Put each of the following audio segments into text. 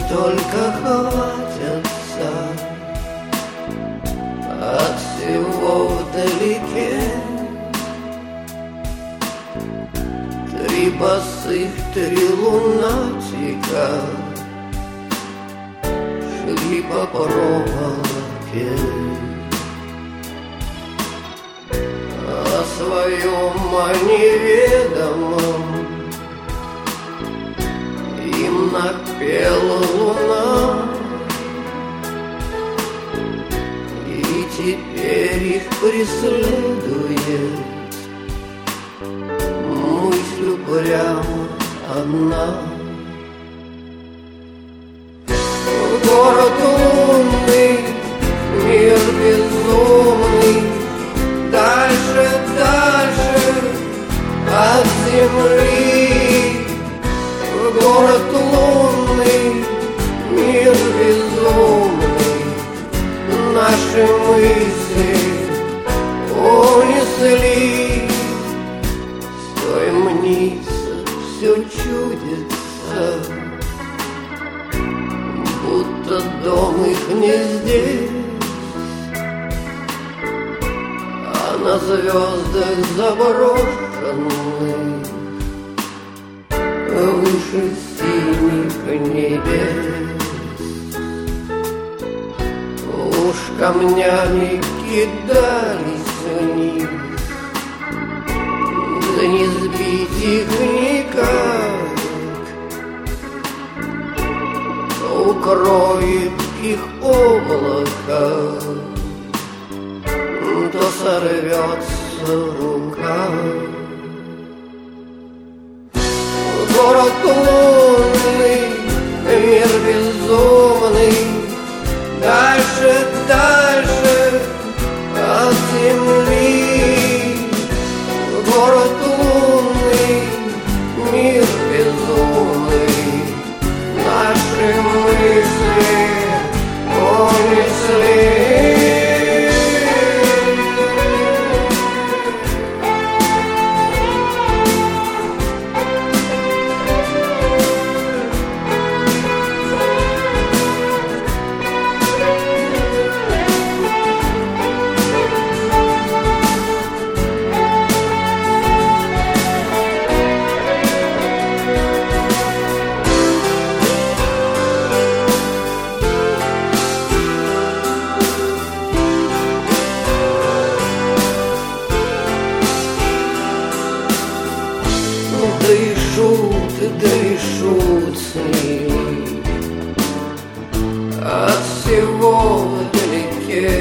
только хватятся от всего вдалеке. Три босых, три лунатика шли по проволоке. О своем, о неведомом им напела луна. И теперь их преследует мысль прямо одна. Город лунный, мир безумный, дальше, дальше от земли. Город лунный, мир безумный, наши мысли унесли. Стоя мнится, все чудится, будто дом их не здесь, а на звездах заброшенных выше синих небес. Уж камнями кидались вниз, да не сбить их никак. То укроет их облако, то сорвется рука. Город лунный, мир безумный, дальше, дальше от земли. Город лунный, мир безумный, наши мысли унесли. Дышут с ними от всего вдалеке.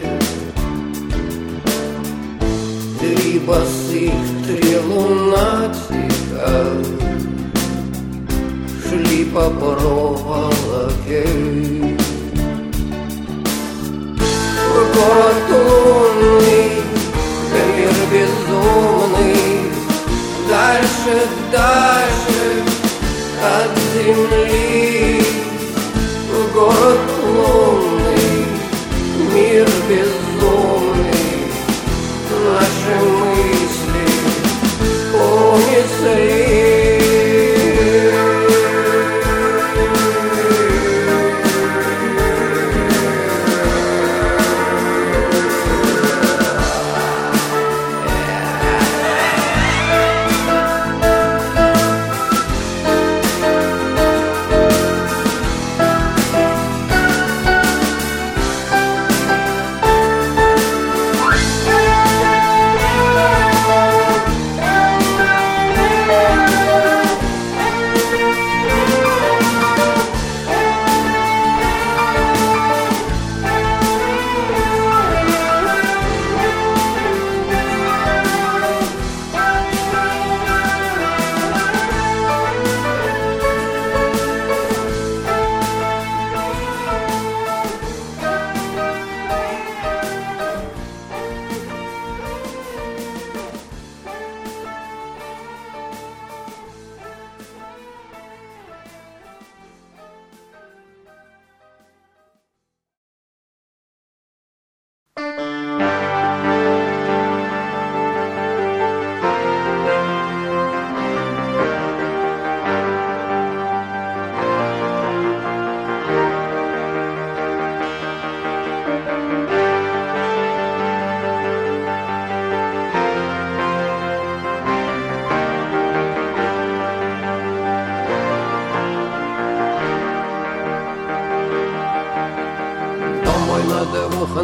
Три босых, три лунатика шли по проволоке. Город лунный, мир безумный, дальше, дальше от земли. Город лунный, мир безумный, наши мысли унесли.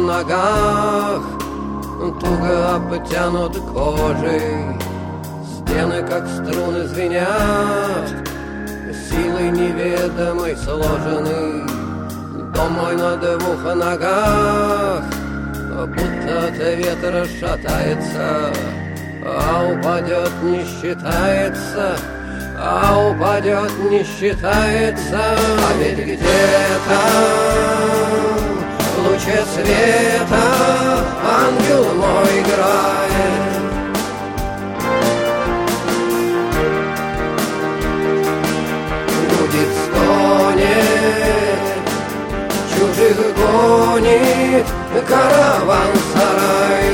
ногах, туго обтянут кожей. Стены, как струны, звенят, силой неведомой сложены. Дом мой на двух ногах, будто от ветра шатается, а упадет не считается, а упадет не считается. А ведь где-то в луче света ангел мой играет. Гудит, стонет, чужих гонит караван-сарай,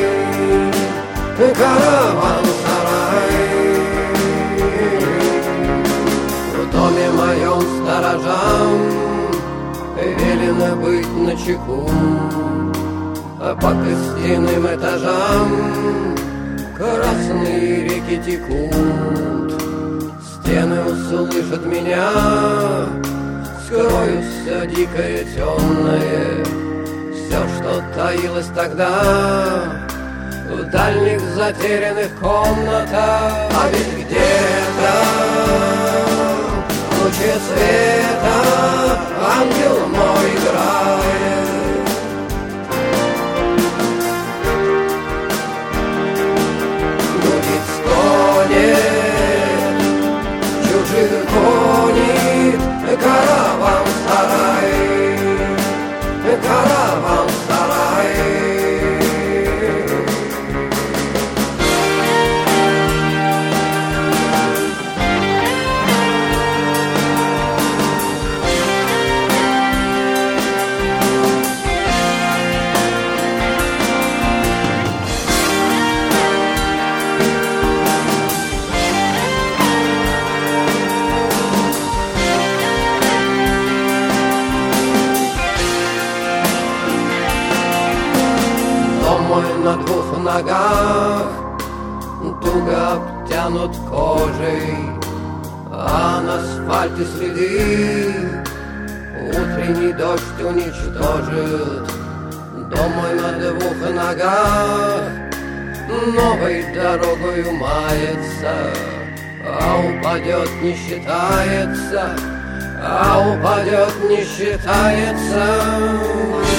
караван-сарай. В доме моем сторожам велено быть начеку, по костяным этажам красные реки текут. Стены услышат меня, скрою все дикое, темное, все, что таилось тогда в дальних затерянных комнатах. А ведь где-то в луче света ангел мой играет. Гудит, стонет, чужих гонит караван-сарай, караван-сарай. На двух ногах, туго обтянут кожей, а на асфальте следы утренний дождь уничтожит. Дом мой на двух ногах новой дорогою мается, а упадет не считается, а упадет не считается.